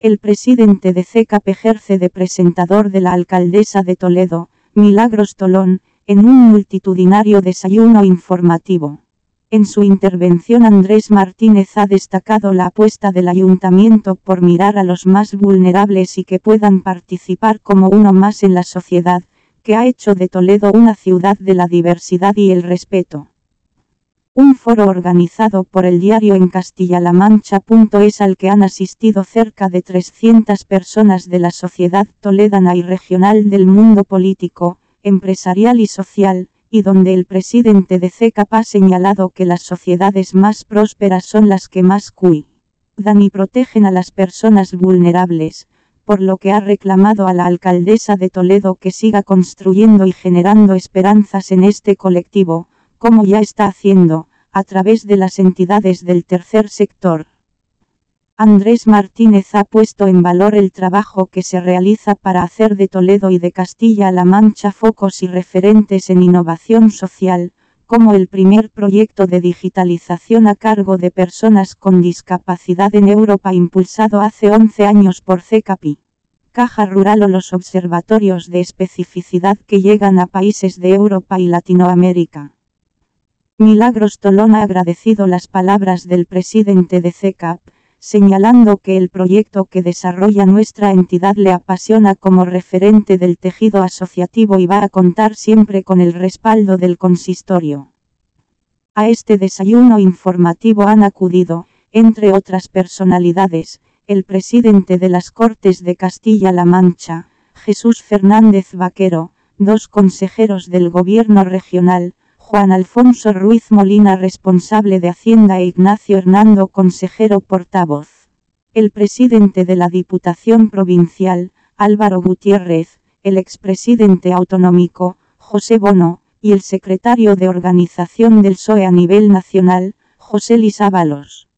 El presidente de CECAP ejerce de presentador de la alcaldesa de Toledo, Milagros Tolón, en un multitudinario desayuno informativo. En su intervención Andrés Martínez ha destacado la apuesta del ayuntamiento por mirar a los más vulnerables y que puedan participar como uno más en la sociedad, que ha hecho de Toledo una ciudad de la diversidad y el respeto. Un foro organizado por el diario en Castilla-La Mancha.es al que han asistido cerca de 300 personas de la sociedad toledana y regional del mundo político, empresarial y social, y donde el presidente de CECAP ha señalado que las sociedades más prósperas son las que más cuidan y protegen a las personas vulnerables, por lo que ha reclamado a la alcaldesa de Toledo que siga construyendo y generando esperanzas en este colectivo, como ya está haciendo, a través de las entidades del tercer sector. Andrés Martínez ha puesto en valor el trabajo que se realiza para hacer de Toledo y de Castilla-La Mancha focos y referentes en innovación social, como el primer proyecto de digitalización a cargo de personas con discapacidad en Europa impulsado hace 11 años por CECAP y Caja Rural o los observatorios de especificidad que llegan a países de Europa y Latinoamérica. Milagros Tolón ha agradecido las palabras del presidente de CECAP, señalando que el proyecto que desarrolla nuestra entidad le apasiona como referente del tejido asociativo y va a contar siempre con el respaldo del consistorio. A este desayuno informativo han acudido, entre otras personalidades, el presidente de las Cortes de Castilla-La Mancha, Jesús Fernández Vaquero, 2 consejeros del gobierno regional, Juan Alfonso Ruiz Molina responsable de Hacienda e Ignacio Hernando consejero portavoz. El presidente de la Diputación Provincial, Álvaro Gutiérrez, el expresidente autonómico, José Bono, y el secretario de organización del PSOE a nivel nacional, José Luis Ábalos.